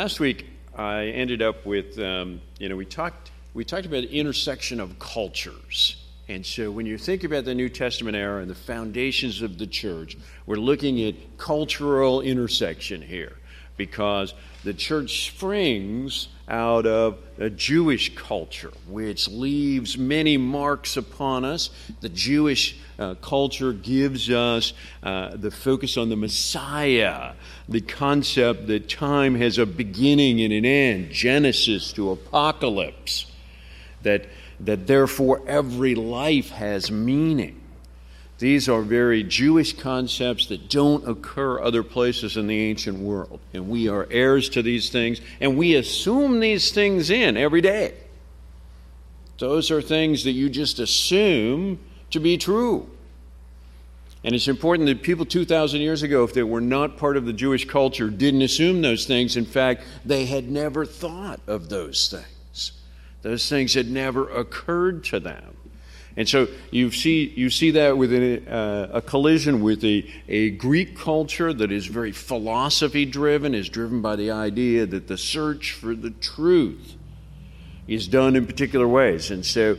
Last week I ended up with, we talked about the intersection of cultures. And so when you think about the New Testament era and the foundations of the church, we're looking at cultural intersection here, because the church springs out of a Jewish culture, which leaves many marks upon us. The Jewish culture gives us the focus on the Messiah, the concept that time has a beginning and an end, Genesis to Apocalypse, that therefore every life has meaning. These are very Jewish concepts that don't occur other places in the ancient world. And we are heirs to these things, and we assume these things in every day. Those are things that you just assume to be true. And it's important that people 2,000 years ago, if they were not part of the Jewish culture, didn't assume those things. In fact, they had never thought of those things. Those things had never occurred to them. And so you see that with a collision with a Greek culture that is very philosophy-driven, is driven by the idea that the search for the truth is done in particular ways. And so,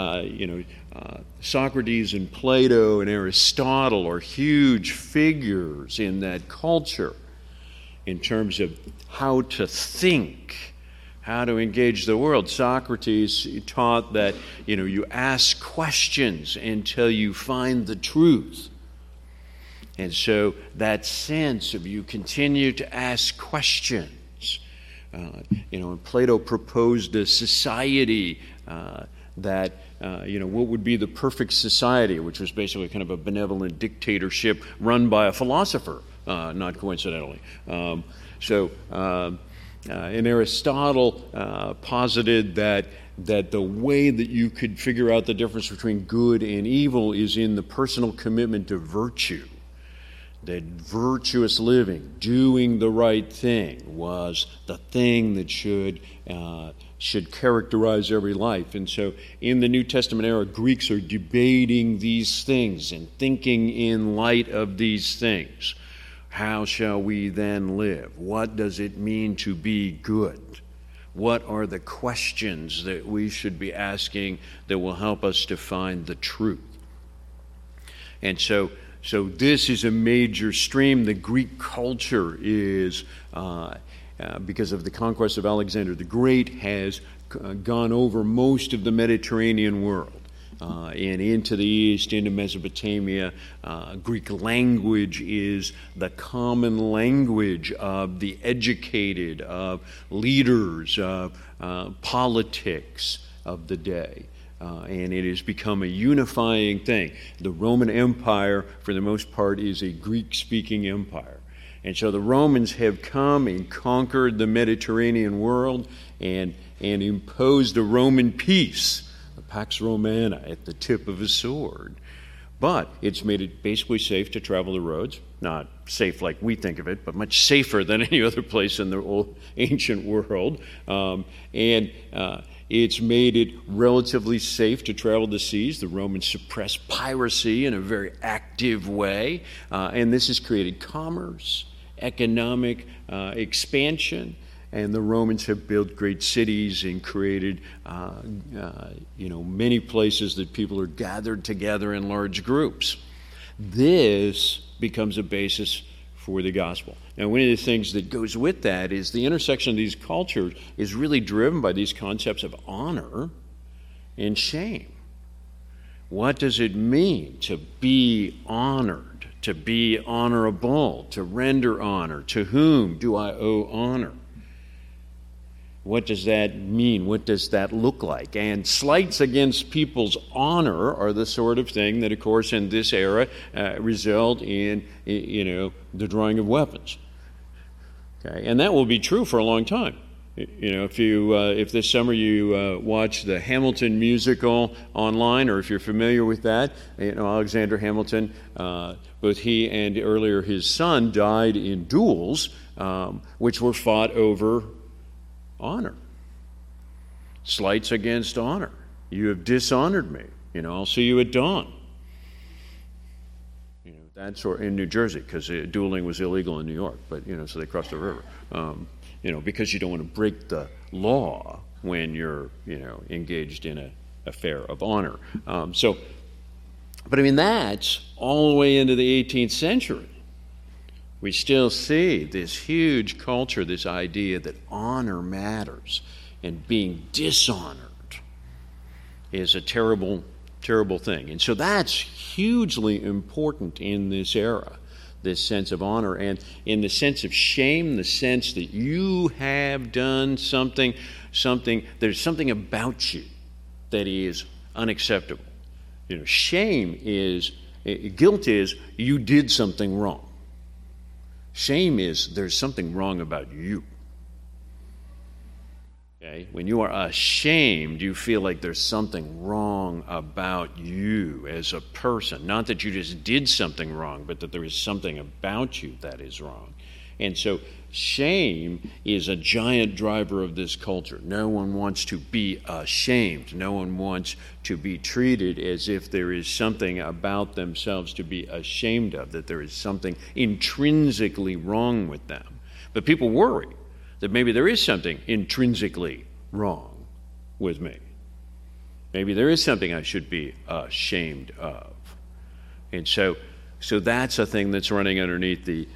Socrates and Plato and Aristotle are huge figures in that culture in terms of how to think, how to engage the world. Socrates taught that, you ask questions until you find the truth. And so that sense of you continue to ask questions. And Plato proposed a society that, what would be the perfect society, which was basically kind of a benevolent dictatorship run by a philosopher, not coincidentally. And Aristotle posited that the way that you could figure out the difference between good and evil is in the personal commitment to virtue. That virtuous living, doing the right thing, was the thing that should characterize every life. And so in the New Testament era, Greeks are debating these things and thinking in light of these things. How shall we then live? What does it mean to be good? What are the questions that we should be asking that will help us to find the truth? And so this is a major stream. The Greek culture is, because of the conquest of Alexander the Great, has gone over most of the Mediterranean world. And into the east, into Mesopotamia. Greek language is the common language of the educated, of leaders, of politics of the day. And it has become a unifying thing. The Roman Empire, for the most part, is a Greek-speaking empire. And so the Romans have come and conquered the Mediterranean world and imposed a Roman peace, Pax Romana, at the tip of a sword. But it's made it basically safe to travel the roads. Not safe like we think of it, but much safer than any other place in the old ancient world. It's made it relatively safe to travel the seas. The Romans suppressed piracy in a very active way. And this has created commerce, economic expansion. And the Romans have built great cities and created, many places that people are gathered together in large groups. This becomes a basis for the gospel. Now, one of the things that goes with that is the intersection of these cultures is really driven by these concepts of honor and shame. What does it mean to be honored, to be honorable, to render honor? To whom do I owe honor? What does that mean? What does that look like? And slights against people's honor are the sort of thing that, of course, in this era result in, the drawing of weapons. Okay, and that will be true for a long time. If this summer you watch the Hamilton musical online, or if you're familiar with that, Alexander Hamilton, both he and earlier his son died in duels, which were fought over honor. Slights against honor. You have dishonored me. I'll see you at dawn. That's in New Jersey, because dueling was illegal in New York, but so they crossed the river. because you don't want to break the law when you're, engaged in an affair of honor. But that's all the way into the 18th century. We still see this huge culture, this idea that honor matters, and being dishonored is a terrible, terrible thing. And so that's hugely important in this era, this sense of honor, and in the sense of shame, the sense that you have done something, there's something about you that is unacceptable. Guilt is you did something wrong. Shame is there's something wrong about you. Okay? When you are ashamed, you feel like there's something wrong about you as a person. Not that you just did something wrong, but that there is something about you that is wrong. And so shame is a giant driver of this culture. No one wants to be ashamed. No one wants to be treated as if there is something about themselves to be ashamed of, that there is something intrinsically wrong with them. But people worry that maybe there is something intrinsically wrong with me. Maybe there is something I should be ashamed of. And so that's a thing that's running underneath the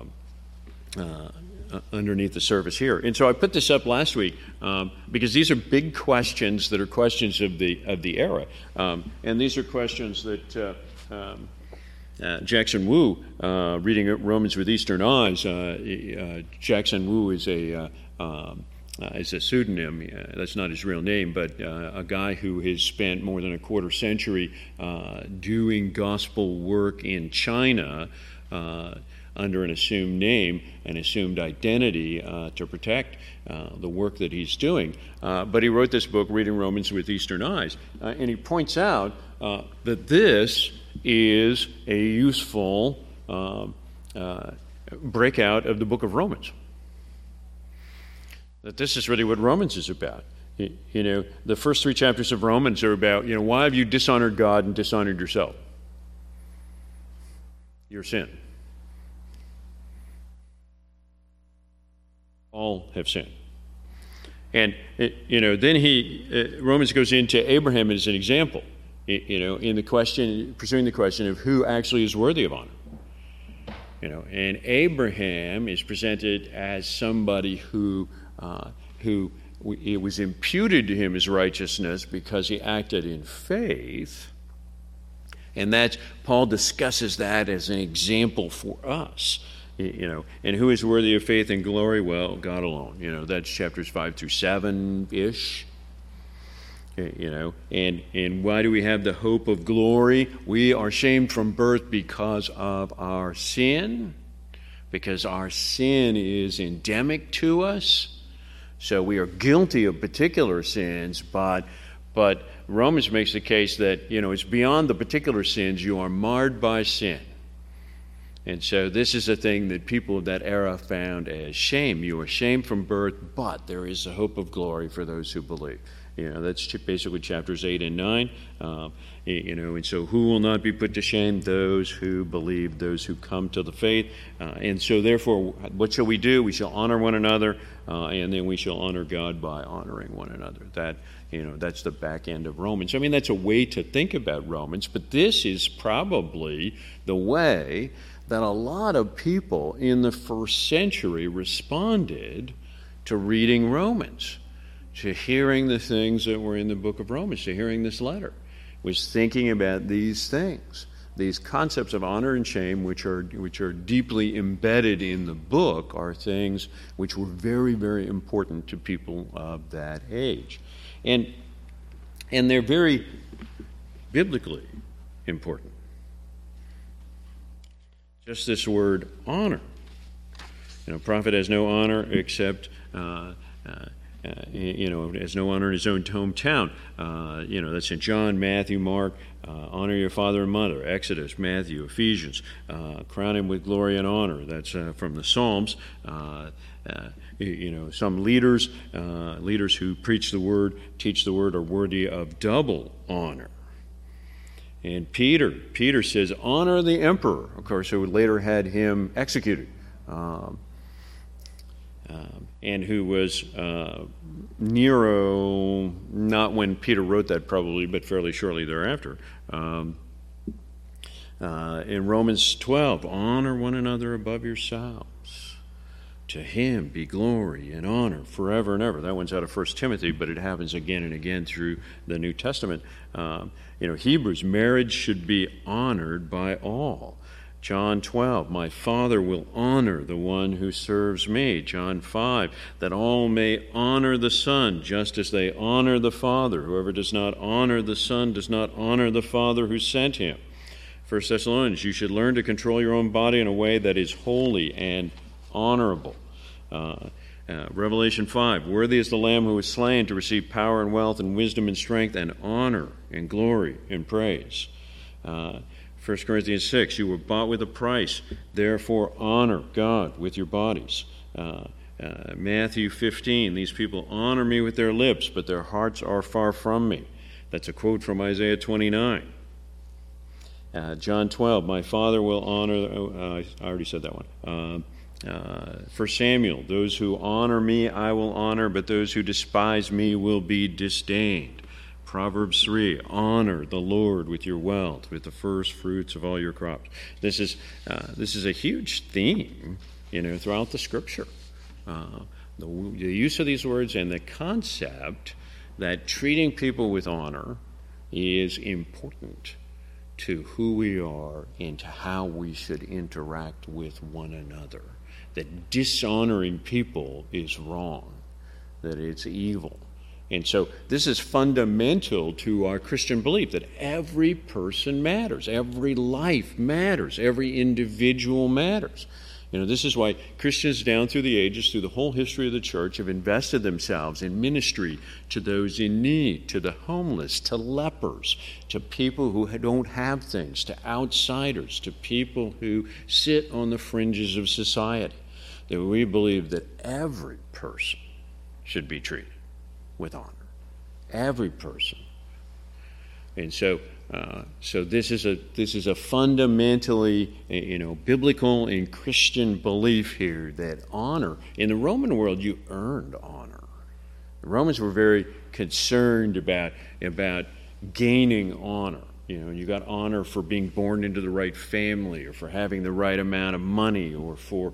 surface here. And so I put this up last week because these are big questions that are questions of the era. And these are questions that Jackson Wu, reading Romans with Eastern Eyes, Jackson Wu is a pseudonym. That's not his real name, but a guy who has spent more than a quarter century doing gospel work in China under an assumed name, an assumed identity to protect the work that he's doing. But he wrote this book, Reading Romans with Eastern Eyes, and he points out that this is a useful breakout of the book of Romans. That this is really what Romans is about. The first 3 chapters of Romans are about, why have you dishonored God and dishonored yourself? Your sin. All have sinned. And, then Romans goes into Abraham as an example, in the question, pursuing the question of who actually is worthy of honor. And Abraham is presented as somebody who it was imputed to him as righteousness because he acted in faith. And Paul discusses that as an example for us. And who is worthy of faith and glory? Well, God alone. That's chapters 5 through 7-ish. And why do we have the hope of glory? We are shamed from birth because of our sin, because our sin is endemic to us. So we are guilty of particular sins, but Romans makes the case that, it's beyond the particular sins. You are marred by sin. And so this is a thing that people of that era found as shame. You are shamed from birth, but there is a hope of glory for those who believe. That's basically chapters 8 and 9. And so who will not be put to shame? Those who believe, those who come to the faith. And so therefore, what shall we do? We shall honor one another, and then we shall honor God by honoring one another. That's the back end of Romans. That's a way to think about Romans, but this is probably the way that a lot of people in the first century responded to reading Romans, to hearing the things that were in the book of Romans, to hearing this letter, was thinking about these things, these concepts of honor and shame, which are deeply embedded in the book, are things which were very, very important to people of that age. And they're very biblically important. Just this word honor. Prophet has no honor except, has no honor in his own hometown. That's in John, Matthew, Mark. Honor your father and mother. Exodus, Matthew, Ephesians. Crown him with glory and honor. That's from the Psalms. Some leaders who preach the word, teach the word, are worthy of double honor. And Peter says, honor the emperor, of course, who later had him executed. and who was Nero, not when Peter wrote that probably, but fairly shortly thereafter. In Romans 12, honor one another above yourselves. To him be glory and honor forever and ever. That one's out of 1 Timothy, but it happens again and again through the New Testament. Hebrews, marriage should be honored by all. John 12, my Father will honor the one who serves me. John 5, that all may honor the Son, just as they honor the Father. Whoever does not honor the Son does not honor the Father who sent him. 1 Thessalonians, you should learn to control your own body in a way that is holy and honorable. Revelation 5, worthy is the Lamb who was slain to receive power and wealth and wisdom and strength and honor and glory and praise. 1 Corinthians 6, you were bought with a price, therefore honor God with your bodies. Matthew 15, these people honor me with their lips, but their hearts are far from me. That's a quote from Isaiah 29. John 12, my Father will honor, I already said that one. 1 Samuel, those who honor me I will honor, but those who despise me will be disdained. Proverbs 3, honor the Lord with your wealth, with the first fruits of all your crops. This is a huge theme, throughout the Scripture. The use of these words and the concept that treating people with honor is important to who we are and to how we should interact with one another. That dishonoring people is wrong, that it's evil. And so this is fundamental to our Christian belief that every person matters, every life matters, every individual matters. This is why Christians down through the ages, through the whole history of the church, have invested themselves in ministry to those in need, to the homeless, to lepers, to people who don't have things, to outsiders, to people who sit on the fringes of society. That we believe that every person should be treated with honor. Every person. And so this is a fundamentally, biblical and Christian belief here that honor, in the Roman world, you earned honor. The Romans were very concerned about gaining honor. You got honor for being born into the right family, or for having the right amount of money, or for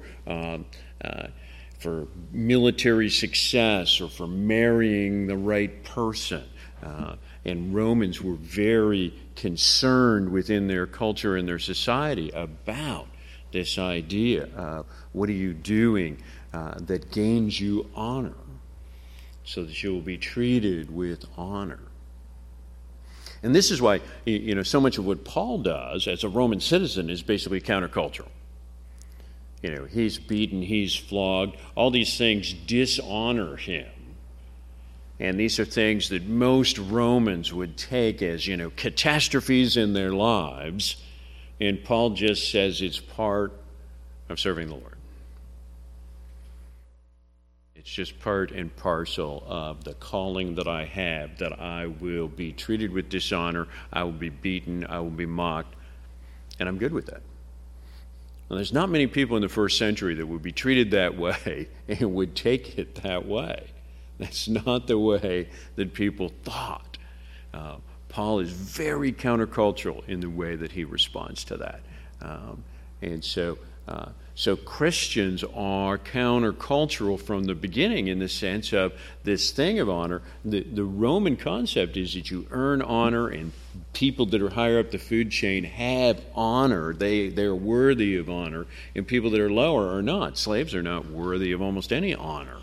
military success, or for marrying the right person. And Romans were very concerned within their culture and their society about this idea of what are you doing that gains you honor, so that you will be treated with honor. And this is why, so much of what Paul does as a Roman citizen is basically countercultural. He's beaten, he's flogged. All these things dishonor him. And these are things that most Romans would take as, catastrophes in their lives. And Paul just says it's part of serving the Lord. It's just part and parcel of the calling that I have, that I will be treated with dishonor, I will be beaten, I will be mocked, and I'm good with that. Well, there's not many people in the first century that would be treated that way and would take it that way. That's not the way that people thought. Paul is very countercultural in the way that he responds to that. So Christians are countercultural from the beginning in the sense of this thing of honor. The Roman concept is that you earn honor, and people that are higher up the food chain have honor. They're worthy of honor, and people that are lower are not. Slaves are not worthy of almost any honor.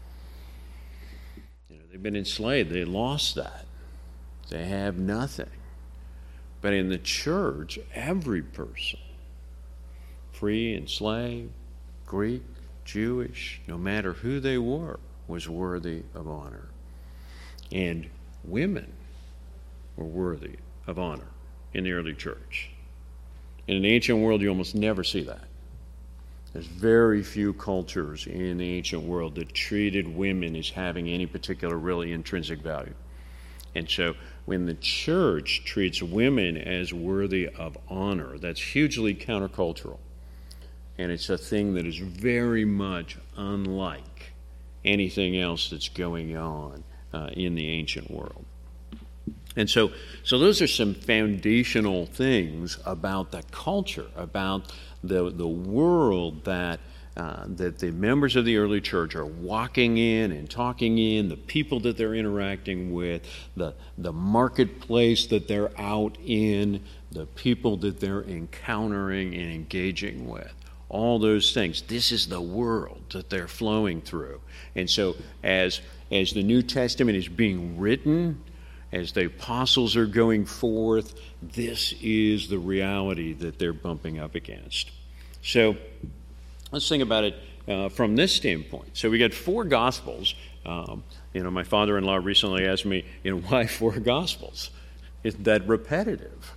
They've been enslaved. They lost that. They have nothing. But in the church, every person, free and slave, Greek, Jewish, no matter who they were, was worthy of honor. And women were worthy of honor in the early church. In the ancient world, you almost never see that. There's very few cultures in the ancient world that treated women as having any particular really intrinsic value. And so when the church treats women as worthy of honor, that's hugely countercultural. And it's a thing that is very much unlike anything else that's going on in the ancient world. And so those are some foundational things about the culture, about the world that the members of the early church are walking in and talking in, the people that they're interacting with, the marketplace that they're out in, the people that they're encountering and engaging with. All those things. This is the world that they're flowing through. And so as the New Testament is being written, as the apostles are going forth, this is the reality that they're bumping up against. So let's think about it from this standpoint. So we got 4 Gospels. My father-in-law recently asked me, why 4 Gospels? Is that repetitive?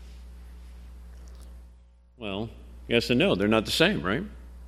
Well, yes and no. They're not the same, right?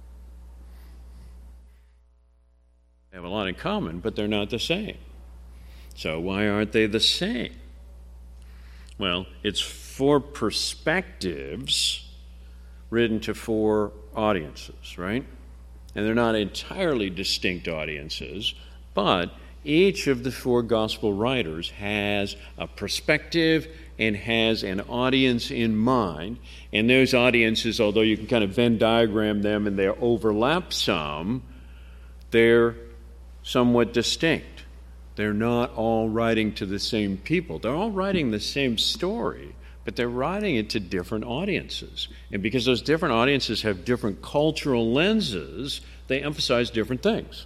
They have a lot in common, but they're not the same. So why aren't they the same? Well, it's 4 perspectives written to 4 audiences, right? And they're not entirely distinct audiences, but each of the 4 gospel writers has a perspective and has an audience in mind. And those audiences, although you can kind of Venn diagram them and they overlap some, they're somewhat distinct. They're not all writing to the same people. They're all writing the same story, but they're writing it to different audiences. And because those different audiences have different cultural lenses, they emphasize different things.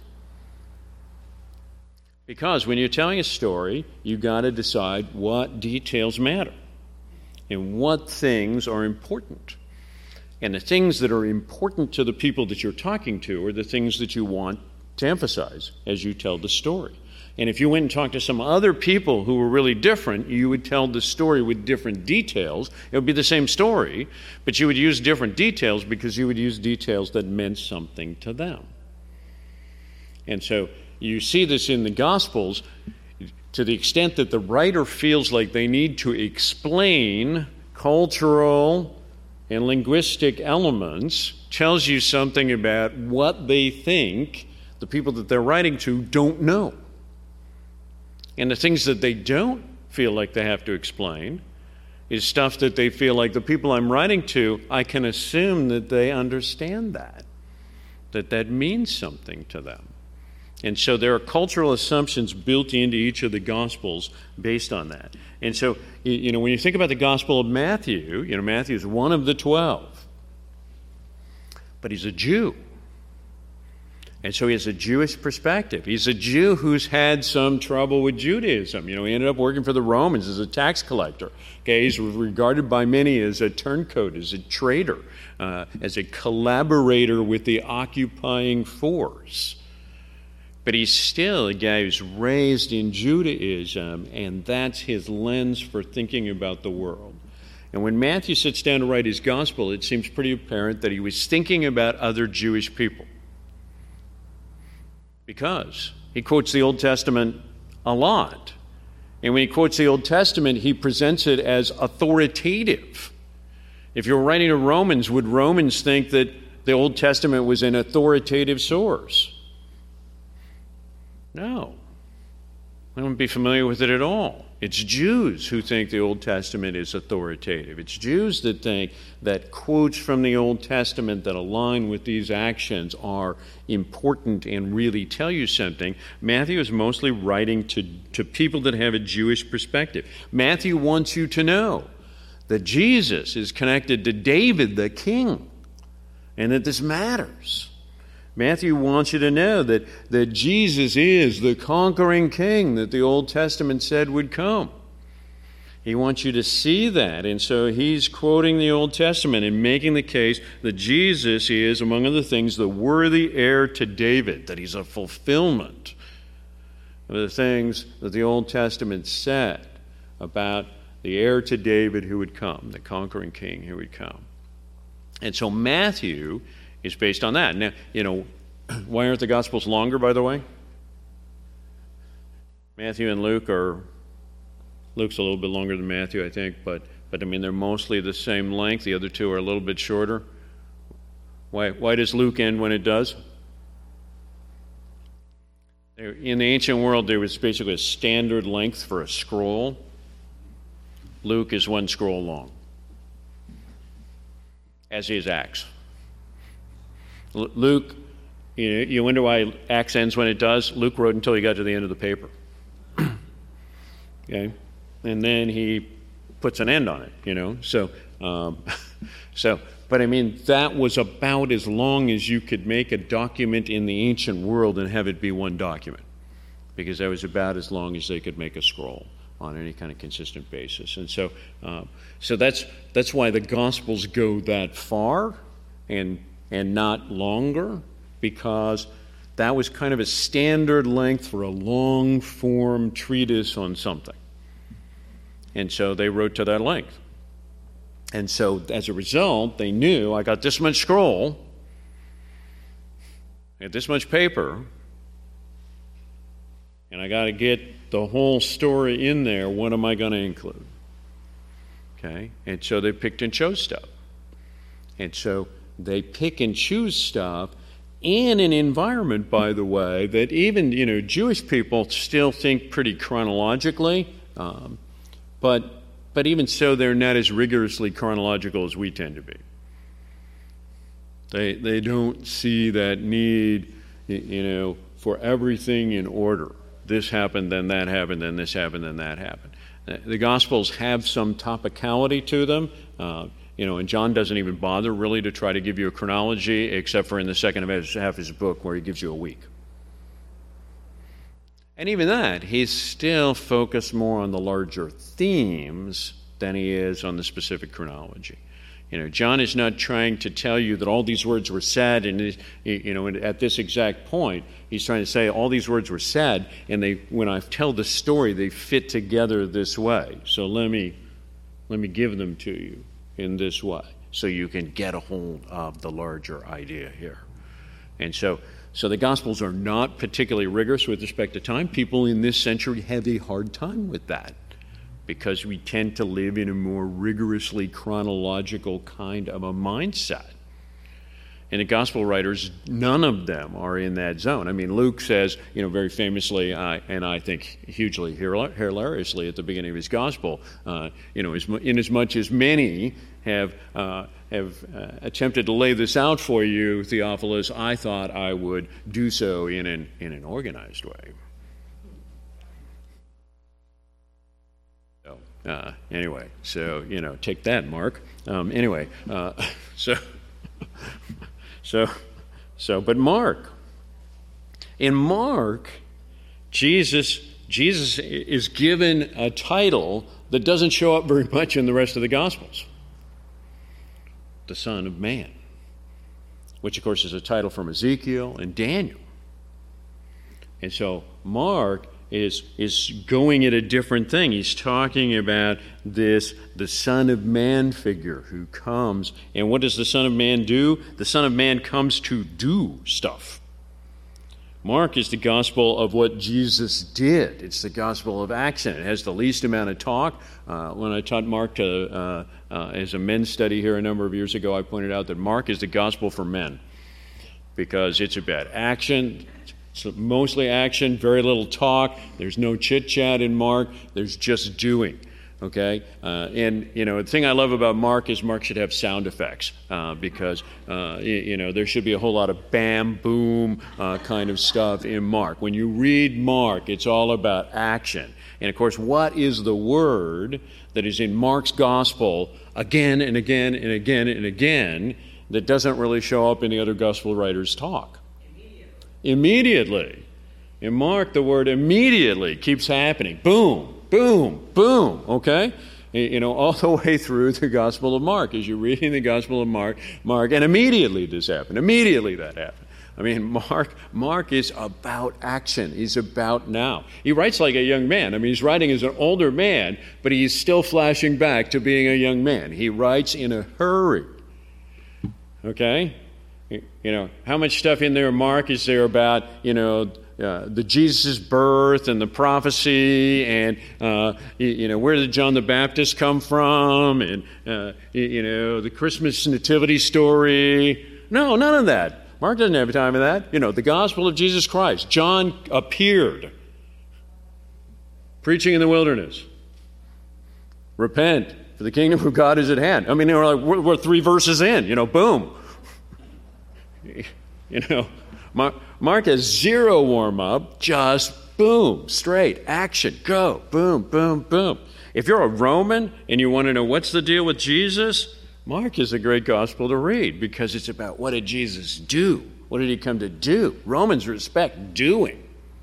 Because when you're telling a story, you've got to decide what details matter and what things are important. And the things that are important to the people that you're talking to are the things that you want to emphasize as you tell the story. And if you went and talked to some other people who were really different, you would tell the story with different details. It would be the same story, but you would use different details because you would use details that meant something to them. And so you see this in the Gospels to the extent that the writer feels like they need to explain cultural and linguistic elements, tells you something about what they think the people that they're writing to don't know. And the things that they don't feel like they have to explain is stuff that they feel like the people I'm writing to, I can assume that they understand that means something to them. And so there are cultural assumptions built into each of the Gospels based on that. And so, when you think about the Gospel of Matthew, Matthew is one of the 12. But he's a Jew. And so he has a Jewish perspective. He's a Jew who's had some trouble with Judaism. He ended up working for the Romans as a tax collector. Okay, he's regarded by many as a turncoat, as a traitor, as a collaborator with the occupying force. But he's still a guy who's raised in Judaism, and that's his lens for thinking about the world. And when Matthew sits down to write his gospel, it seems pretty apparent that he was thinking about other Jewish people. Because he quotes the Old Testament a lot. And when he quotes the Old Testament, he presents it as authoritative. If you're writing to Romans, would Romans think that the Old Testament was an authoritative source? No. They wouldn't be familiar with it at all. It's Jews who think the Old Testament is authoritative. It's Jews that think that quotes from the Old Testament that align with these actions are important and really tell you something. Matthew is mostly writing to people that have a Jewish perspective. Matthew wants you to know that Jesus is connected to David the king and that this matters. Matthew wants you to know that Jesus is the conquering king that the Old Testament said would come. He wants you to see that, and so he's quoting the Old Testament and making the case that Jesus is, among other things, the worthy heir to David, that he's a fulfillment of the things that the Old Testament said about the heir to David who would come, the conquering king who would come. And so Matthew is based on that. Now, why aren't the Gospels longer, by the way? Matthew and Luke's a little bit longer than Matthew, I think, but they're mostly the same length. The other two are a little bit shorter. Why does Luke end when it does? In the ancient world, there was basically a standard length for a scroll. Luke is one scroll long, as is Acts. Luke, you wonder why Acts ends when it does? Luke wrote until he got to the end of the paper. Okay? And then he puts an end on it, So, but I mean, that was about as long as you could make a document in the ancient world and have it be one document, because that was about as long as they could make a scroll on any kind of consistent basis. And so that's why the Gospels go that far and not longer, because that was kind of a standard length for a long-form treatise on something. And so they wrote to that length. And so as a result, they knew, I got this much scroll, I got this much paper, and I got to get the whole story in there. What am I going to include? Okay? And so they picked and chose stuff. And so they pick and choose stuff in an environment, by the way, that even, Jewish people still think pretty chronologically, but even so, they're not as rigorously chronological as we tend to be. They don't see that need, for everything in order. This happened, then that happened, then this happened, then that happened. The Gospels have some topicality to them, and John doesn't even bother really to try to give you a chronology, except for in the second half of his book where he gives you a week. And even that, he's still focused more on the larger themes than he is on the specific chronology. John is not trying to tell you that all these words were said, and at this exact point, he's trying to say all these words were said, and when I tell the story, they fit together this way. So let me give them to you in this way, so you can get a hold of the larger idea here. And so the Gospels are not particularly rigorous with respect to time. People in this century have a hard time with that, because we tend to live in a more rigorously chronological kind of a mindset. And the Gospel writers, none of them are in that zone. I mean, Luke says, very famously, and I think hugely hilariously at the beginning of his Gospel, inasmuch as many have attempted to lay this out for you, Theophilus, I thought I would do so in an organized way. Anyway, so, take that, Mark. But Mark, in Mark, Jesus is given a title that doesn't show up very much in the rest of the Gospels. The Son of Man, which of course is a title from Ezekiel and Daniel. And so Mark is going at a different thing. He's talking about the Son of Man figure who comes. And what does the Son of Man do? The Son of Man comes to do stuff. Mark is the gospel of what Jesus did. It's the gospel of action. It has the least amount of talk. When I taught Mark as a men's study here a number of years ago, I pointed out that Mark is the gospel for men, because it's about action. So mostly action, very little talk. There's no chit-chat in Mark. There's just doing, okay? And, the thing I love about Mark is Mark should have sound effects, because, there should be a whole lot of bam, boom kind of stuff in Mark. When you read Mark, it's all about action. And, of course, what is the word that is in Mark's gospel again and again and again and again that doesn't really show up in the other gospel writers' talk? Immediately. In Mark, the word immediately keeps happening. Boom, boom, boom, okay? All the way through the Gospel of Mark. As you're reading the Gospel of Mark, and immediately this happened. Immediately that happened. I mean, Mark is about action. He's about now. He writes like a young man. I mean, he's writing as an older man, but he's still flashing back to being a young man. He writes in a hurry, okay? How much stuff in there, Mark, is there about, the Jesus' birth and the prophecy and, where did John the Baptist come from and, the Christmas nativity story? No, none of that. Mark doesn't have time for that. The gospel of Jesus Christ. John appeared, preaching in the wilderness. Repent, for the kingdom of God is at hand. I mean, we're 3 verses in, boom. Mark has 0 warm-up, just boom, straight, action, go, boom, boom, boom. If you're a Roman and you want to know what's the deal with Jesus, Mark is a great gospel to read because it's about what did Jesus do? What did he come to do? Romans respect doing.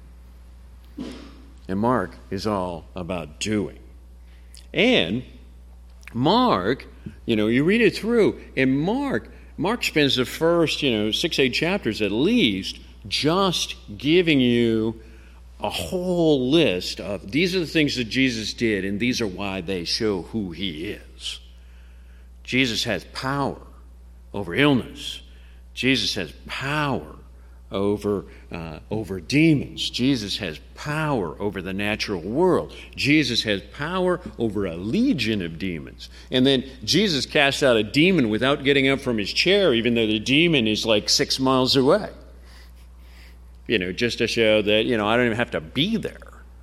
And Mark is all about doing. And Mark, you read it through, and Mark spends the first, 6-8 chapters at least just giving you a whole list of these are the things that Jesus did, and these are why they show who he is. Jesus has power over illness. Jesus has power over demons. Jesus has power over the natural world. Jesus has power over a legion of demons. And then Jesus casts out a demon without getting up from his chair, even though the demon is like 6 miles away. Just to show that, I don't even have to be there.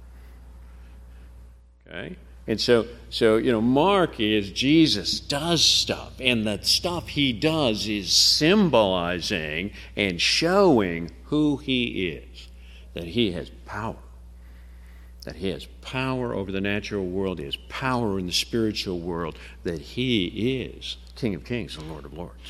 Okay? And so Mark is Jesus does stuff, and the stuff he does is symbolizing and showing who he is, that he has power, that he has power over the natural world, he has power in the spiritual world, that he is King of Kings and Lord of Lords,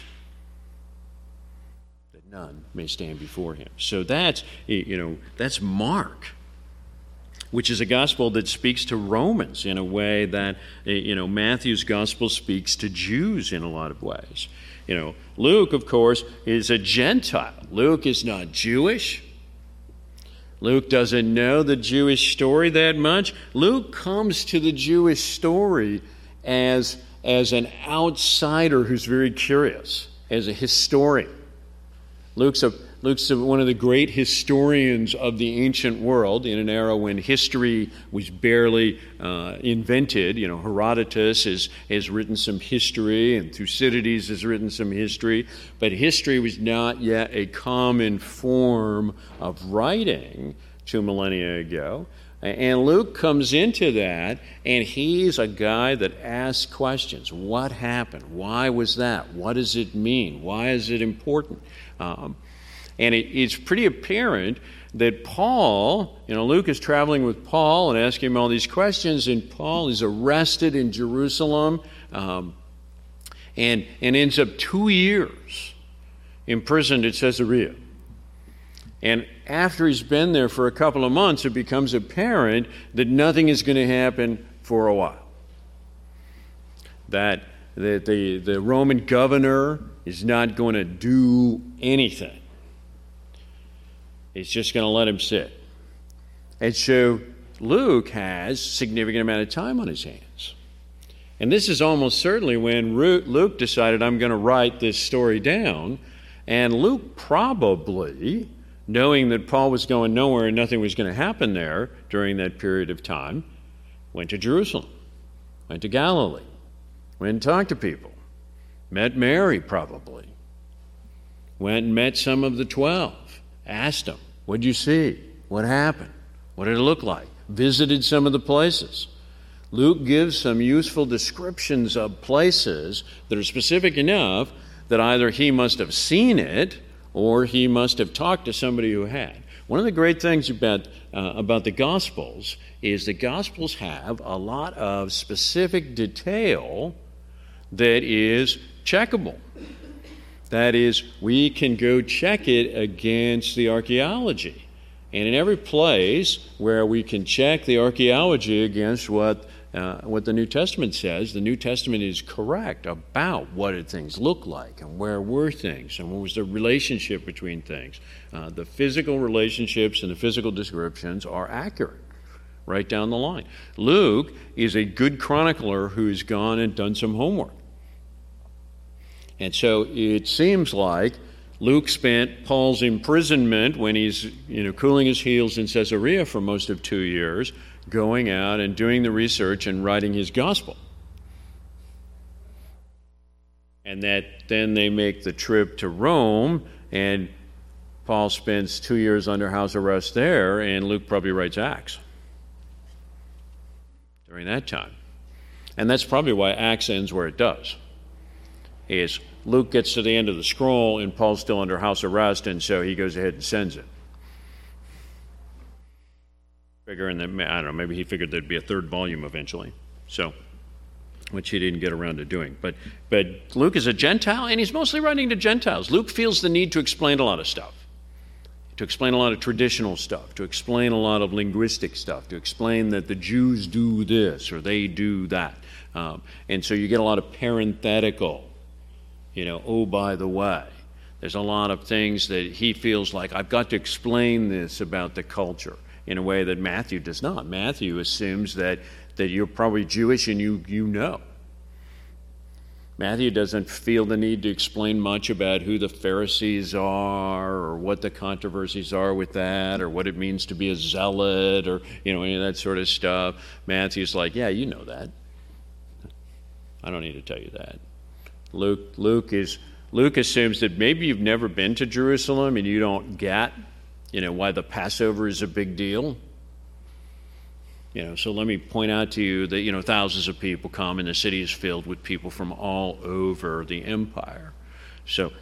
that none may stand before him. So that's Mark, which is a gospel that speaks to Romans in a way that, Matthew's gospel speaks to Jews in a lot of ways. Luke, of course, is a Gentile. Luke is not Jewish. Luke doesn't know the Jewish story that much. Luke comes to the Jewish story as an outsider who's very curious, as a historian. Luke's one of the great historians of the ancient world in an era when history was barely invented. Herodotus has written some history, and Thucydides has written some history, but history was not yet a common form of writing 2 millennia ago. And Luke comes into that, and he's a guy that asks questions. What happened? Why was that? What does it mean? Why is it important? And it's pretty apparent that Paul, Luke is traveling with Paul and asking him all these questions, and Paul is arrested in Jerusalem and ends up 2 years imprisoned at Caesarea. And after he's been there for a couple of months, it becomes apparent that nothing is going to happen for a while. That the Roman governor is not going to do anything. It's just going to let him sit. And so Luke has a significant amount of time on his hands. And this is almost certainly when Luke decided, I'm going to write this story down. And Luke probably, knowing that Paul was going nowhere and nothing was going to happen there during that period of time, went to Jerusalem, went to Galilee, went and talked to people, met Mary probably, went and met some of the 12. Asked them, what'd you see? What happened? What did it look like? Visited some of the places. Luke gives some useful descriptions of places that are specific enough that either he must have seen it or he must have talked to somebody who had. One of the great things about the Gospels is the Gospels have a lot of specific detail that is checkable. That is, we can go check it against the archaeology. And in every place where we can check the archaeology against what the New Testament says, the New Testament is correct about what did things look like and where were things and what was the relationship between things. The physical relationships and the physical descriptions are accurate right down the line. Luke is a good chronicler who's gone and done some homework. And so it seems like Luke spent Paul's imprisonment when he's cooling his heels in Caesarea for most of 2 years, going out and doing the research and writing his gospel. And that then they make the trip to Rome, And Paul spends 2 years under house arrest there, and Luke probably writes Acts during that time. And that's probably why Acts ends where it does, is Luke gets to the end of the scroll, and Paul's still under house arrest, and so he goes ahead and sends it. Figuring that, I don't know, maybe he figured there'd be a third volume eventually, so, which he didn't get around to doing. But Luke is a Gentile, and he's mostly writing to Gentiles. Luke feels the need to explain a lot of stuff, to explain a lot of traditional stuff, to explain a lot of linguistic stuff, to explain that the Jews do this or they do that. And so you get a lot of parenthetical, oh, by the way. There's a lot of things that he feels like, I've got to explain this about the culture in a way that Matthew does not. Matthew assumes that you're probably Jewish and you know. Matthew doesn't feel the need to explain much about who the Pharisees are or what the controversies are with that or what it means to be a zealot or, any of that sort of stuff. Matthew's like, yeah, you know that. I don't need to tell you that. Luke assumes that maybe you've never been to Jerusalem and you don't get, why the Passover is a big deal. So let me point out to you that, thousands of people come and the city is filled with people from all over the empire. So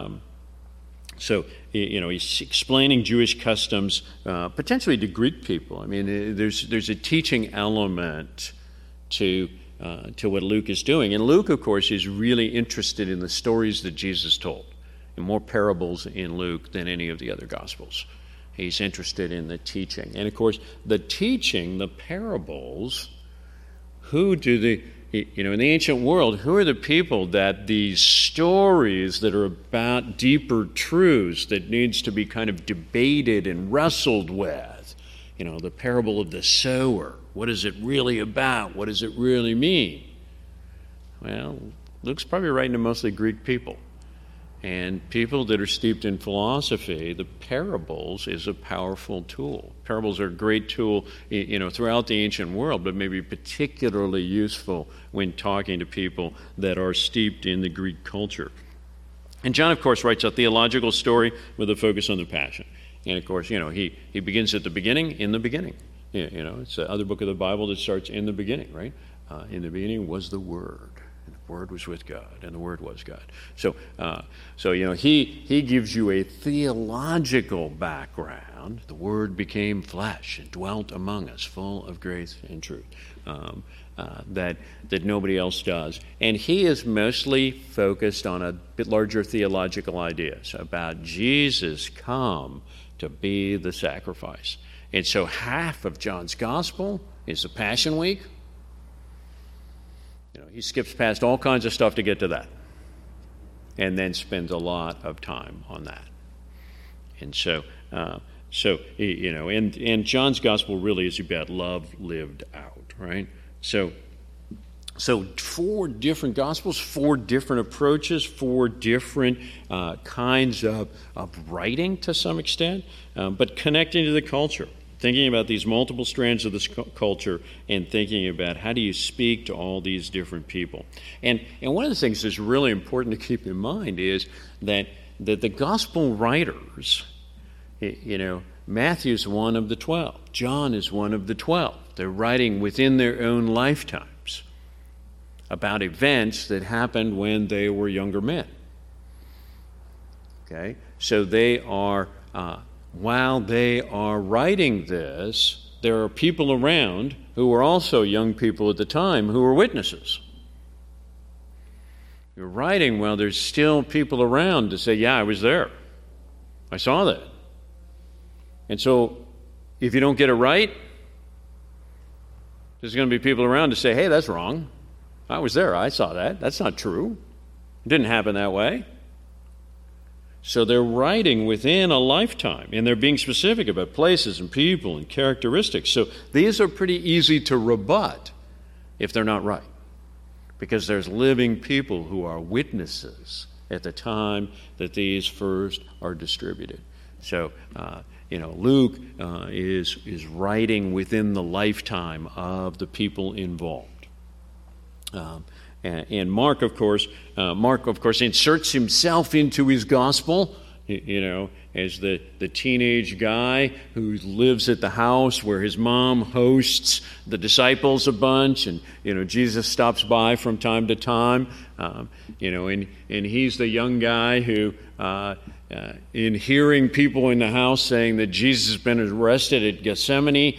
he's explaining Jewish customs potentially to Greek people. I mean, there's a teaching element to what Luke is doing. And Luke, of course, is really interested in the stories that Jesus told, and more parables in Luke than any of the other Gospels. He's interested in the teaching. And, of course, the teaching, the parables, in the ancient world, who are the people that these stories that are about deeper truths that needs to be kind of debated and wrestled with? The parable of the sower. What is it really about? What does it really mean? Well, Luke's probably writing to mostly Greek people. And people that are steeped in philosophy, the parables is a powerful tool. Parables are a great tool, throughout the ancient world, but maybe particularly useful when talking to people that are steeped in the Greek culture. And John, of course, writes a theological story with a focus on the Passion. And, of course, he begins at the beginning, in the beginning. It's the other book of the Bible that starts in the beginning, right? In the beginning was the Word. And the Word was with God, and the Word was God. So he gives you a theological background. The Word became flesh and dwelt among us, full of grace and truth, that nobody else does. And he is mostly focused on a bit larger theological ideas about Jesus come to be the sacrifice. And so half of John's Gospel is the Passion Week. He skips past all kinds of stuff to get to that, and then spends a lot of time on that. And and John's Gospel really is about love lived out, right? So 4 different Gospels, 4 different approaches, 4 different kinds of writing to some extent, but connecting to the culture. Thinking about these multiple strands of this culture and thinking about how do you speak to all these different people. And one of the things that's really important to keep in mind is that the gospel writers, Matthew's one of the 12. John is one of the 12. They're writing within their own lifetimes about events that happened when they were younger men. Okay? So they are... while they are writing this, there are people around who were also young people at the time who were witnesses. You're writing while there's still people around to say, yeah, I was there. I saw that. And so if you don't get it right, there's going to be people around to say, hey, that's wrong. I was there. I saw that. That's not true. It didn't happen that way. So they're writing within a lifetime, and they're being specific about places and people and characteristics. So these are pretty easy to rebut if they're not right, because there's living people who are witnesses at the time that these first are distributed. So, Luke is writing within the lifetime of the people involved. And Mark, of course, inserts himself into his gospel. as the teenage guy who lives at the house where his mom hosts the disciples a bunch, and Jesus stops by from time to time, and he's the young guy who, in hearing people in the house saying that Jesus has been arrested at Gethsemane,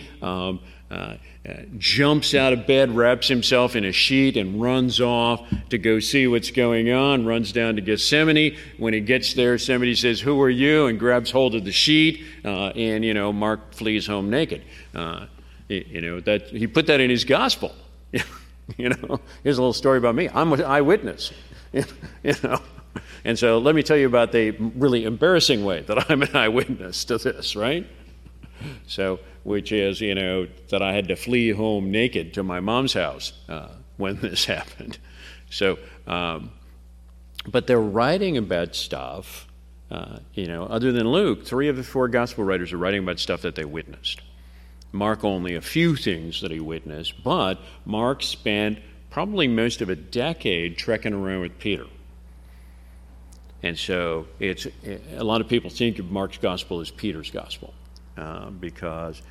jumps out of bed, wraps himself in a sheet, and runs off to go see what's going on, runs down to Gethsemane. When he gets there, somebody says, "Who are you?" and grabs hold of the sheet, and Mark flees home naked. That he put that in his gospel. Here's a little story about me. I'm an eyewitness. And so let me tell you about the really embarrassing way that I'm an eyewitness to this, right? So, which is, that I had to flee home naked to my mom's house when this happened. So, but they're writing about stuff, other than Luke, 3 of the 4 gospel writers are writing about stuff that they witnessed. Mark only a few things that he witnessed, but Mark spent probably most of a decade trekking around with Peter. And so a lot of people think of Mark's gospel as Peter's gospel. Because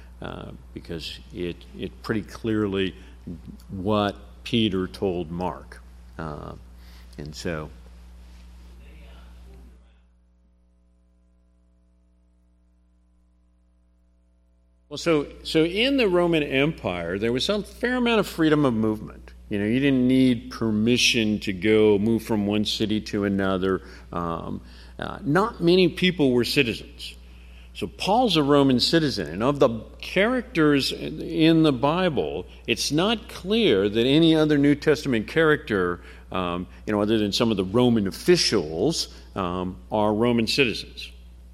it pretty clearly what Peter told Mark, and so. Well, so in the Roman Empire, there was a fair amount of freedom of movement. You didn't need permission to move from one city to another. Not many people were citizens. So Paul's a Roman citizen, and of the characters in the Bible, it's not clear that any other New Testament character, other than some of the Roman officials, are Roman citizens.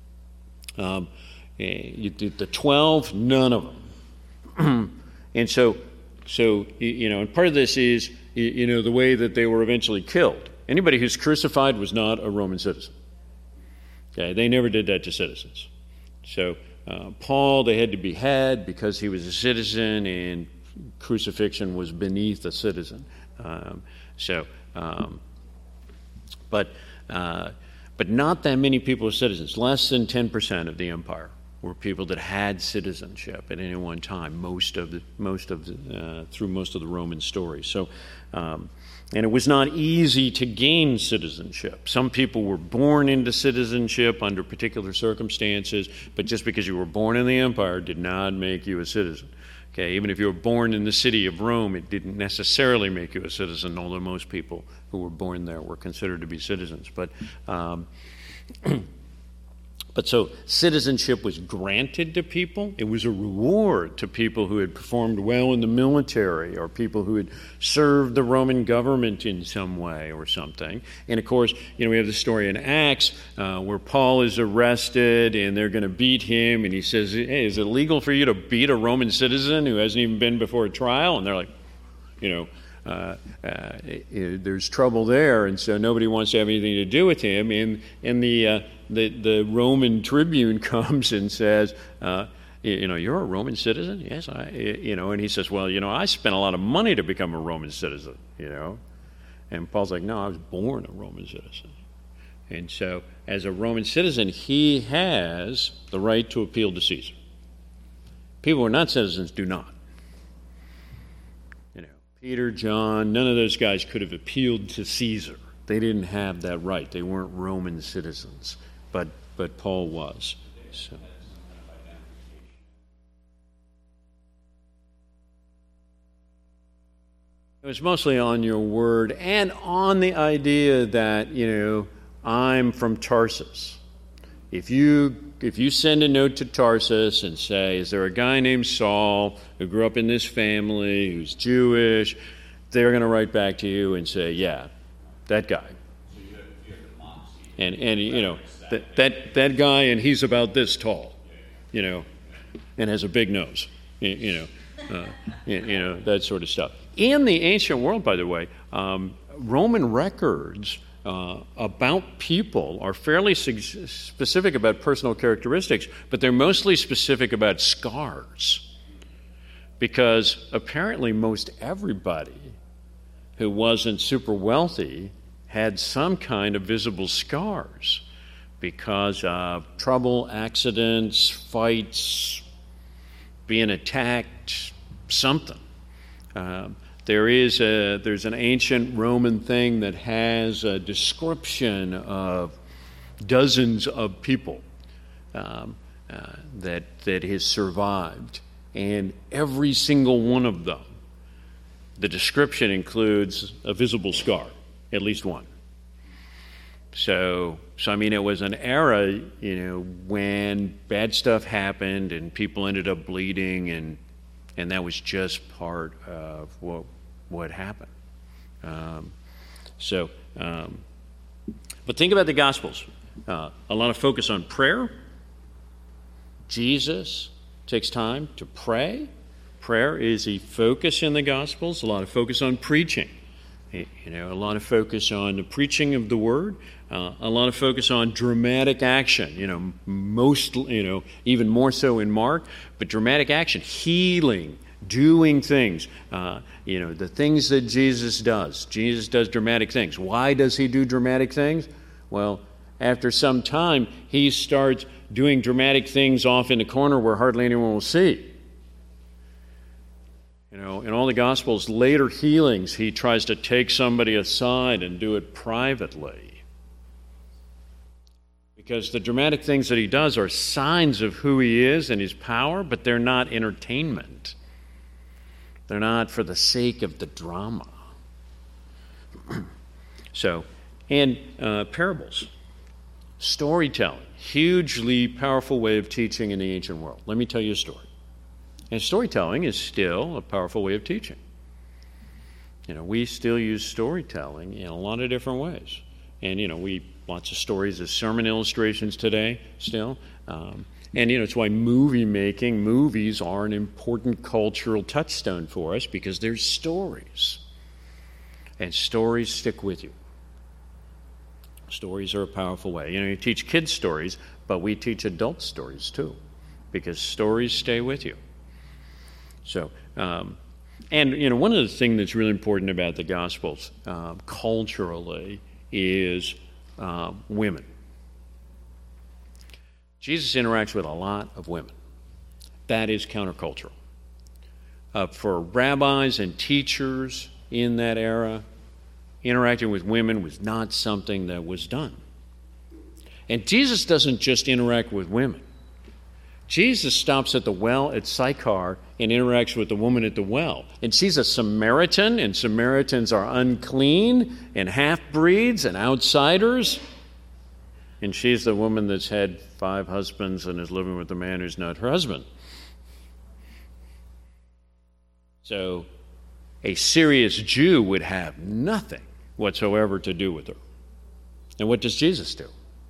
The 12, none of them. And so and part of this is, the way that they were eventually killed. Anybody who's crucified was not a Roman citizen. Okay, they never did that to citizens. So Paul, they had to behead because he was a citizen, and crucifixion was beneath a citizen. But not that many people were citizens. Less than 10% of the empire were people that had citizenship at any one time. Through most of the Roman stories. So. And it was not easy to gain citizenship. Some people were born into citizenship under particular circumstances, but just because you were born in the empire did not make you a citizen. Okay, even if you were born in the city of Rome, it didn't necessarily make you a citizen, although most people who were born there were considered to be citizens. But so citizenship was granted to people. It was a reward to people who had performed well in the military, or people who had served the Roman government in some way or something. And of course, we have the story in Acts where Paul is arrested and they're going to beat him, and he says, "Hey, is it legal for you to beat a Roman citizen who hasn't even been before a trial?" And they're like, there's trouble there, and so nobody wants to have anything to do with him. And the Roman tribune comes and says, "You're a Roman citizen?" "Yes, and he says, "Well, I spent a lot of money to become a Roman citizen." And Paul's like, "No, I was born a Roman citizen." And so, as a Roman citizen, he has the right to appeal to Caesar. People who are not citizens do not. Peter, John, none of those guys could have appealed to Caesar. They didn't have that right. They weren't Roman citizens, but Paul was. So. It was mostly on your word and on the idea that, I'm from Tarsus. If you send a note to Tarsus and say, "Is there a guy named Saul who grew up in this family who's Jewish?" they're going to write back to you and say, "Yeah, that guy." And that guy, and he's about this tall, and has a big nose, that sort of stuff. In the ancient world, by the way, Roman records about people are fairly specific about personal characteristics, but they're mostly specific about scars. Because apparently most everybody who wasn't super wealthy had some kind of visible scars. because of trouble, accidents, fights, being attacked, something. There's an ancient Roman thing that has a description of dozens of people that has survived, and every single one of them, the description includes a visible scar, at least one. So I mean, it was an era, when bad stuff happened and people ended up bleeding, and that was just part of what happened. But think about the Gospels. A lot of focus on prayer. Jesus takes time to pray. Prayer is a focus in the Gospels. A lot of focus on preaching. A lot of focus on the preaching of the Word. A lot of focus on dramatic action. Even more so in Mark. But dramatic action, healing, doing things. The things that Jesus does. Jesus does dramatic things. Why does he do dramatic things? Well, after some time, he starts doing dramatic things off in the corner where hardly anyone will see. In all the Gospels, later healings, he tries to take somebody aside and do it privately. Because the dramatic things that he does are signs of who he is and his power, but they're not entertainment. They're not for the sake of the drama. And parables. Storytelling, hugely powerful way of teaching in the ancient world. Let me tell you a story. And storytelling is still a powerful way of teaching. We still use storytelling in a lot of different ways. And, lots of stories as sermon illustrations today still. And, it's why movies are an important cultural touchstone for us, because there's stories. And stories stick with you. Stories are a powerful way. You teach kids stories, but we teach adult stories too, because stories stay with you. So, one of the things that's really important about the Gospels culturally is women. Jesus interacts with a lot of women. That is countercultural. For rabbis and teachers in that era, interacting with women was not something that was done. And Jesus doesn't just interact with women. Jesus stops at the well at Sychar and interacts with the woman at the well. And she's a Samaritan, and Samaritans are unclean and half-breeds and outsiders. And she's the woman that's had 5 husbands and is living with a man who's not her husband. So a serious Jew would have nothing whatsoever to do with her. And what does Jesus do?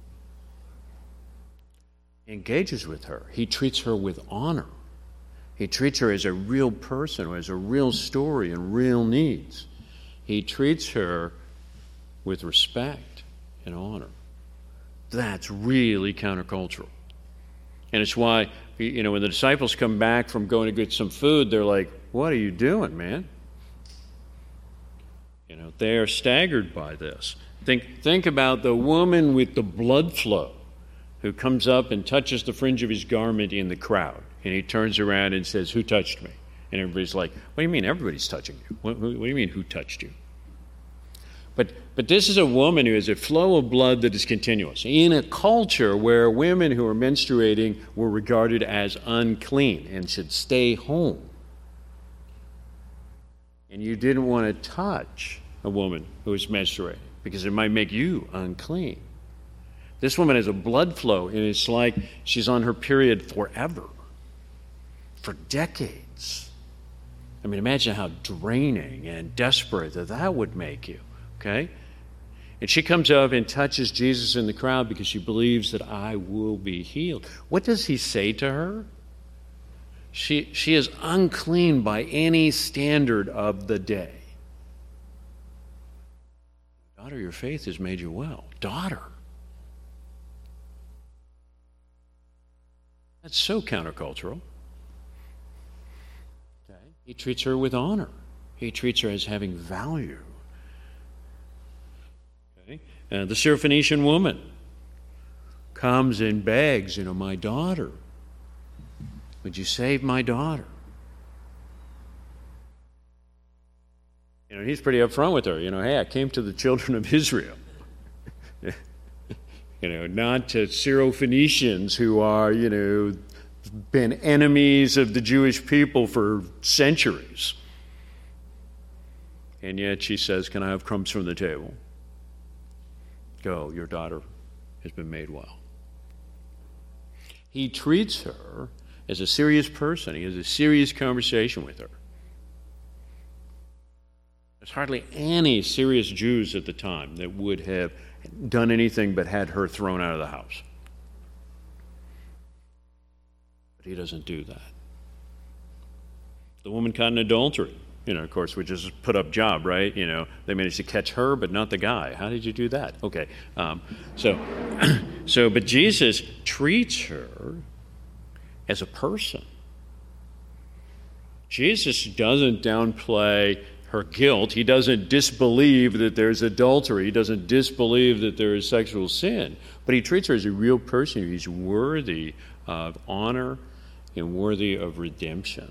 He engages with her. He treats her with honor. He treats her as a real person who has a real story and real needs. He treats her with respect and honor. That's really countercultural. And it's why, when the disciples come back from going to get some food, they're like, "What are you doing, man?" They are staggered by this. Think about the woman with the blood flow who comes up and touches the fringe of his garment in the crowd. And he turns around and says, "Who touched me?" And everybody's like, "What do you mean everybody's touching you? What do you mean who touched you?" But this is a woman who has a flow of blood that is continuous. In a culture where women who are menstruating were regarded as unclean and should stay home. And you didn't want to touch a woman who is menstruating because it might make you unclean. This woman has a blood flow, and it's like she's on her period forever, for decades. I mean, imagine how draining and desperate that would make you, okay? And she comes up and touches Jesus in the crowd because she believes that I will be healed. What does he say to her? She is unclean by any standard of the day. Daughter, your faith has made you well. Daughter. That's so countercultural. Okay. He treats her with honor. He treats her as having value. Okay. The Syrophoenician woman comes and begs, my daughter, would you save my daughter? He's pretty upfront with her. Hey, I came to the children of Israel. Not to Syrophoenicians who are, been enemies of the Jewish people for centuries. And yet she says, can I have crumbs from the table? Go, your daughter has been made well. He treats her as a serious person. He has a serious conversation with her. There's hardly any serious Jews at the time that would have done anything but had her thrown out of the house. But he doesn't do that. The woman caught in adultery, of course, which is a put-up job, right? They managed to catch her, but not the guy. How did you do that? Okay. But Jesus treats her as a person. Jesus doesn't downplay her guilt. He doesn't disbelieve that there's adultery. He doesn't disbelieve that there is sexual sin. But he treats her as a real person who's worthy of honor and worthy of redemption.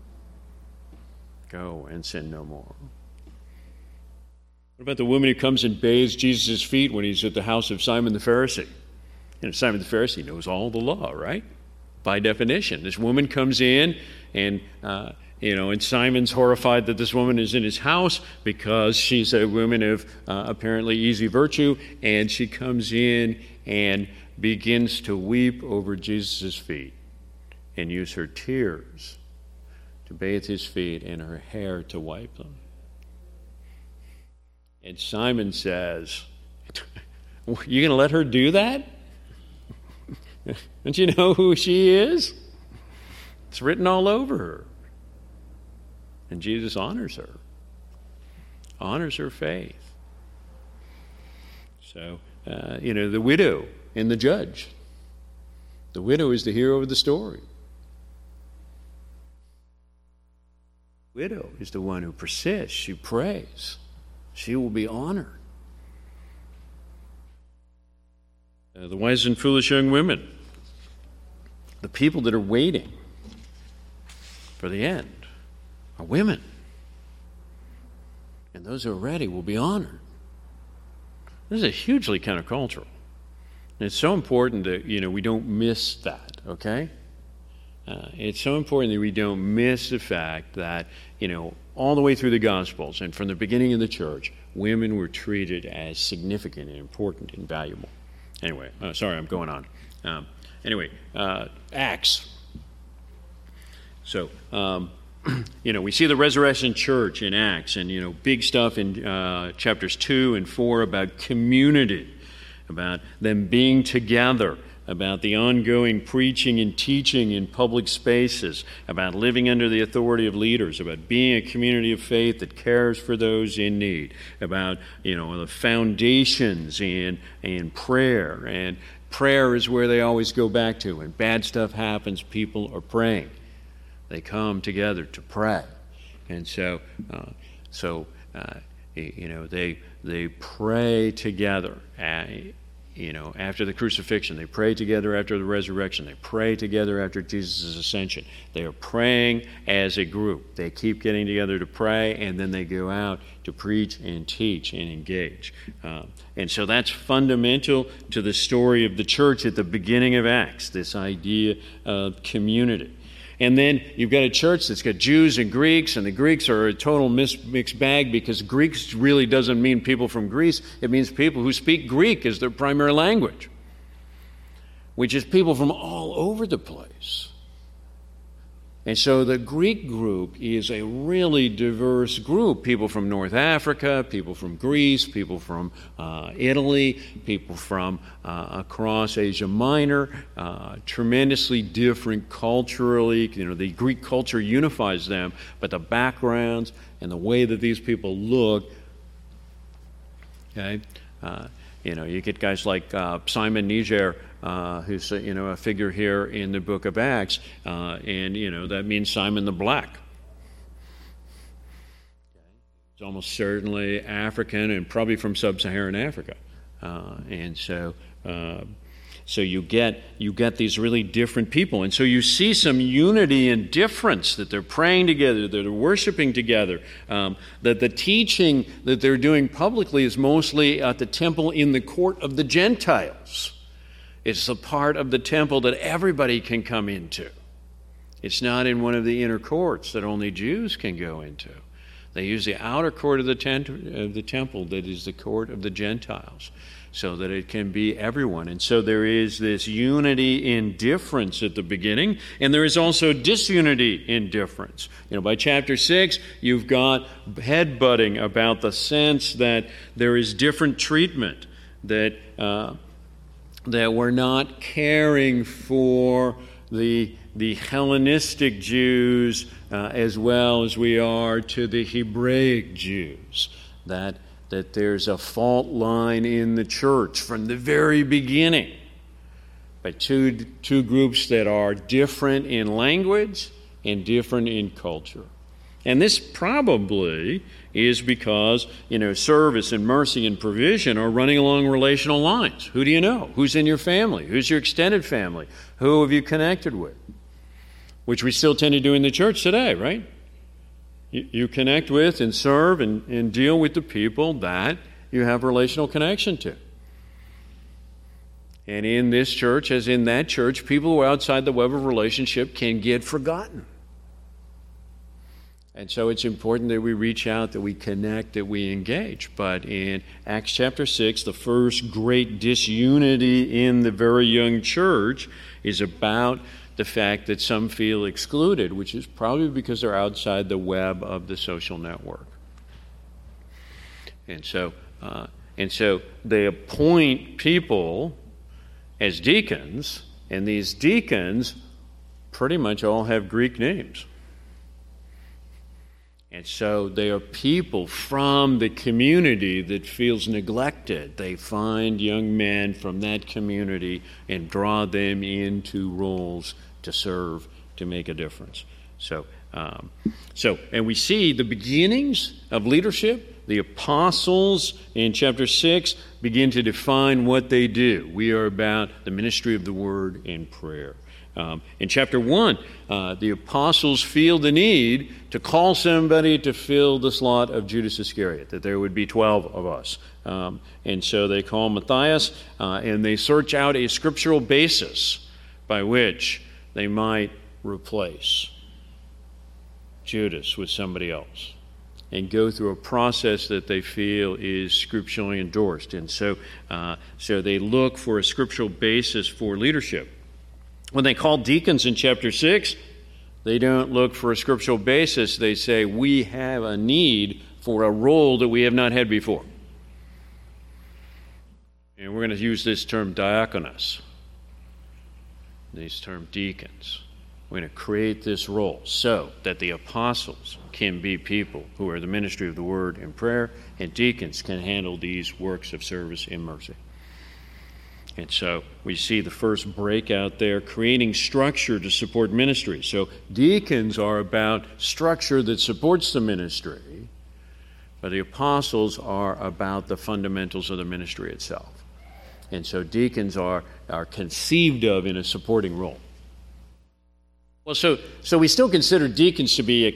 Go and sin no more. What about the woman who comes and bathes Jesus' feet when he's at the house of Simon the Pharisee? Simon the Pharisee knows all the law, right? By definition. This woman comes in and Simon's horrified that this woman is in his house because she's a woman of apparently easy virtue, and she comes in and begins to weep over Jesus' feet and use her tears to bathe his feet and her hair to wipe them. And Simon says, you going to let her do that? Don't you know who she is? It's written all over her. And Jesus honors her faith. So, the widow and the judge. The widow is the hero of the story. The widow is the one who persists. She prays. She will be honored. The wise and foolish young women. The people that are waiting for the end are women. And those who are ready will be honored. This is hugely countercultural. And it's so important that, we don't miss that, okay? It's so important that we don't miss the fact that, all the way through the Gospels and from the beginning of the church, women were treated as significant and important and valuable. Anyway, sorry, I'm going on. Acts. So, we see the resurrection church in Acts, and, big stuff in chapters 2 and 4 about community, about them being together, about the ongoing preaching and teaching in public spaces, about living under the authority of leaders, about being a community of faith that cares for those in need, about, the foundations in prayer. And prayer is where they always go back to. When bad stuff happens, people are praying. They come together to pray. And they pray together. After the crucifixion, they pray together after the resurrection, they pray together after Jesus' ascension. They are praying as a group. They keep getting together to pray, and then they go out to preach and teach and engage. And so that's fundamental to the story of the church at the beginning of Acts, this idea of community. And then you've got a church that's got Jews and Greeks, and the Greeks are a total mixed bag because Greeks really doesn't mean people from Greece. It means people who speak Greek as their primary language, which is people from all over the place. And so the Greek group is a really diverse group. People from North Africa, people from Greece, people from Italy, people from across Asia Minor, tremendously different culturally. The Greek culture unifies them, but the backgrounds and the way that these people look, okay? You get guys like Simon Niger, who's a figure here in the book of Acts, and that means Simon the Black. He's almost certainly African and probably from sub-Saharan Africa, and so So you get these really different people. And so you see some unity and difference, that they're praying together, that they're worshiping together, that the teaching that they're doing publicly is mostly at the temple in the court of the Gentiles. It's the part of the temple that everybody can come into. It's not in one of the inner courts that only Jews can go into. They use the outer court of the temple that is the court of the Gentiles, so that it can be everyone. And so there is this unity in difference at the beginning, and there is also disunity in difference. By chapter 6, you've got headbutting about the sense that there is different treatment, that we're not caring for the Hellenistic Jews as well as we are to the Hebraic Jews, that there's a fault line in the church from the very beginning by two groups that are different in language and different in culture. And this probably is because, service and mercy and provision are running along relational lines. Who do you know? Who's in your family? Who's your extended family? Who have you connected with? Which we still tend to do in the church today, right? You connect with and serve and deal with the people that you have relational connection to. And in this church, as in that church, people who are outside the web of relationship can get forgotten. And so it's important that we reach out, that we connect, that we engage. But in Acts chapter 6, the first great disunity in the very young church is about the fact that some feel excluded, which is probably because they're outside the web of the social network. And so they appoint people as deacons, and these deacons pretty much all have Greek names. And so they are people from the community that feels neglected. They find young men from that community and draw them into roles to serve, to make a difference. And we see the beginnings of leadership. The apostles in chapter 6 begin to define what they do. We are about the ministry of the word and prayer. In chapter 1, the apostles feel the need to call somebody to fill the slot of Judas Iscariot, that there would be 12 of us. And so they call Matthias, and they search out a scriptural basis by which they might replace Judas with somebody else and go through a process that they feel is scripturally endorsed. And so they look for a scriptural basis for leadership. When they call deacons in chapter 6, they don't look for a scriptural basis. They say, we have a need for a role that we have not had before. And we're going to use this term diakonos, this term deacons. We're going to create this role so that the apostles can be people who are the ministry of the word and prayer, and deacons can handle these works of service and mercy. And so we see the first breakout there, creating structure to support ministry. So deacons are about structure that supports the ministry, but the apostles are about the fundamentals of the ministry itself. And so deacons are conceived of in a supporting role. Well, so we still consider deacons to be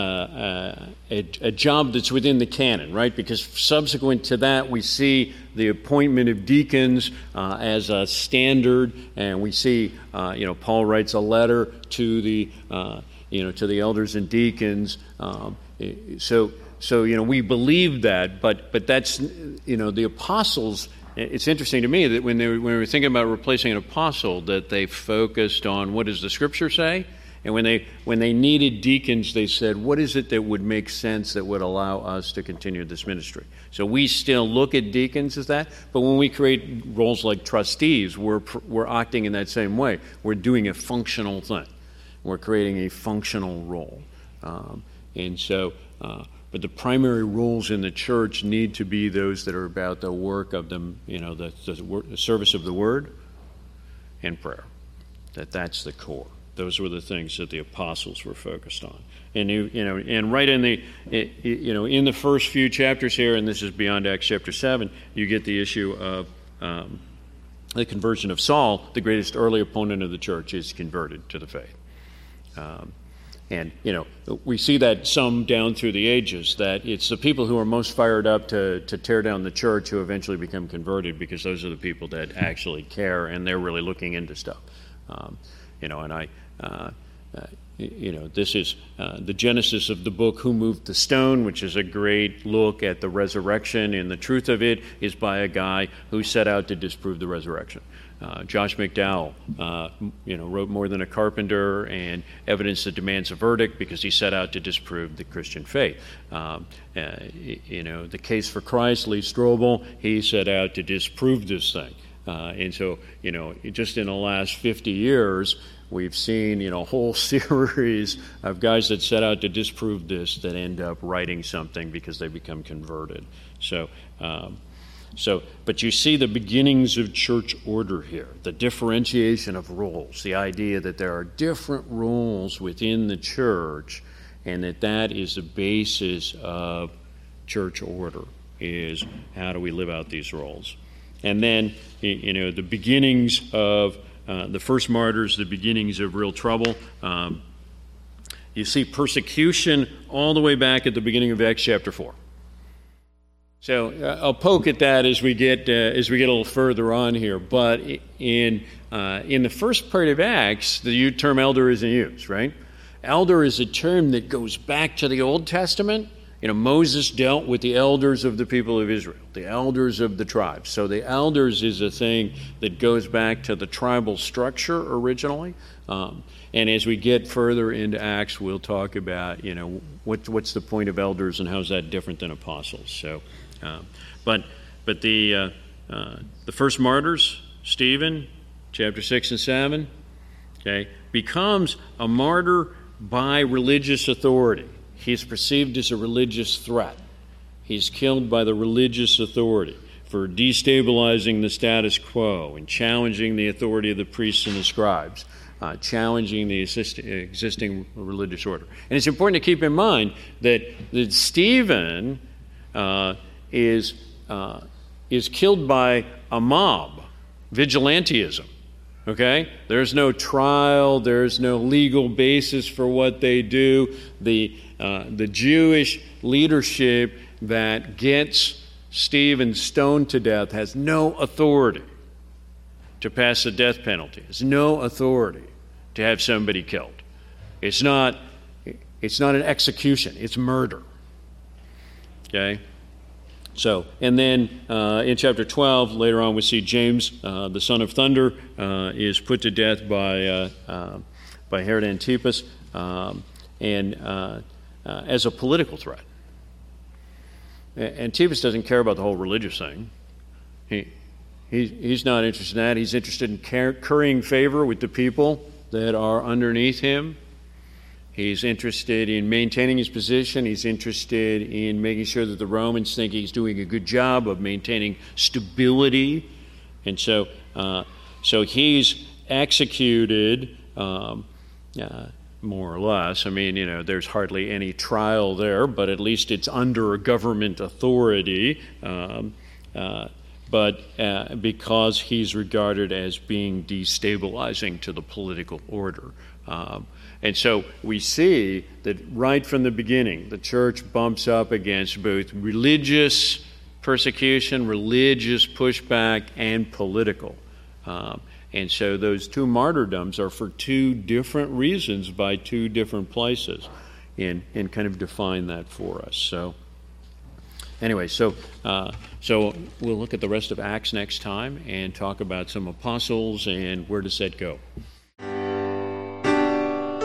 a job that's within the canon, right? Because subsequent to that, we see the appointment of deacons as a standard, and we see, Paul writes a letter to the elders and deacons. So we believe that, but that's, the apostles. It's interesting to me that when we were thinking about replacing an apostle, that they focused on what does the Scripture say, and when they needed deacons, they said, what is it that would make sense that would allow us to continue this ministry? So we still look at deacons as that, but when we create roles like trustees, we're acting in that same way. We're doing a functional thing. We're creating a functional role, But the primary roles in the church need to be those that are about the work of the service of the word and prayer. That's the core. Those were the things that the apostles were focused on. And right in the first few chapters here, and this is beyond Acts chapter 7, you get the issue of the conversion of Saul, the greatest early opponent of the church, is converted to the faith. And, we see that some down through the ages, that it's the people who are most fired up to tear down the church who eventually become converted, because those are the people that actually care and they're really looking into stuff. This is the genesis of the book Who Moved the Stone, which is a great look at the resurrection, and the truth of it is by a guy who set out to disprove the resurrection. Josh McDowell, wrote More Than a Carpenter and Evidence That Demands a Verdict, because he set out to disprove the Christian faith. The Case for Christ, Lee Strobel, he set out to disprove this thing. And so, just in the last 50 years, we've seen, a whole series of guys that set out to disprove this that end up writing something because they become converted. But you see the beginnings of church order here, the differentiation of roles, the idea that there are different roles within the church, and that is the basis of church order, is how do we live out these roles. And then, the beginnings of the first martyrs, the beginnings of real trouble. You see persecution all the way back at the beginning of Acts chapter 4. So I'll poke at that as we get a little further on here. But in the first part of Acts, the term elder isn't used, right? Elder is a term that goes back to the Old Testament. Moses dealt with the elders of the people of Israel, the elders of the tribes. So the elders is a thing that goes back to the tribal structure originally. And as we get further into Acts, we'll talk about, what's the point of elders and how is that different than apostles. So, but the first martyrs, Stephen, chapter 6 and 7, okay, becomes a martyr by religious authority. He's perceived as a religious threat. He's killed by the religious authority for destabilizing the status quo and challenging the authority of the priests and the scribes, challenging the existing religious order. And it's important to keep in mind that Stephen is killed by a mob, vigilantism. Okay? There's no trial. There's no legal basis for what they do. The Jewish leadership that gets Stephen stoned to death has no authority to pass the death penalty. Has no authority to have somebody killed. It's not an execution. It's murder. Okay? So, and then in chapter 12, later on, we see James, the son of thunder, is put to death by Herod Antipas, as a political threat. Antipas doesn't care about the whole religious thing. He's not interested in that. He's interested in currying favor with the people that are underneath him. He's interested in maintaining his position. He's interested in making sure that the Romans think he's doing a good job of maintaining stability. And so he's executed, more or less. I mean, there's hardly any trial there, but at least it's under a government authority. But because he's regarded as being destabilizing to the political order. And so we see that right from the beginning, the church bumps up against both religious persecution, religious pushback, and political. And so those two martyrdoms are for two different reasons by two different places, and kind of define that for us. So anyway, so we'll look at the rest of Acts next time and talk about some apostles and where does that go.